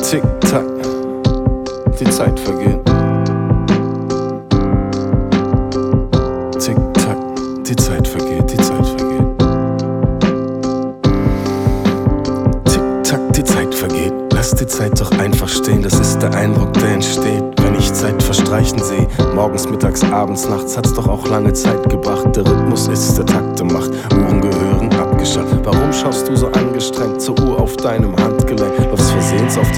Tick-Tack, die Zeit vergeht. Tick-Tack, die Zeit vergeht, die Zeit vergeht. Tick-Tack, die Zeit vergeht. Lass die Zeit doch einfach stehen, das ist der Eindruck, der entsteht, wenn ich Zeit verstreichen sehe. Morgens, mittags, abends, nachts hat's doch auch lange Zeit gebracht. Der Rhythmus ist der Takte macht, Uhren gehören abgeschafft. Warum schaust du so angestrengt zur Uhr auf deinem Handgelenk? Läufst versehens auf die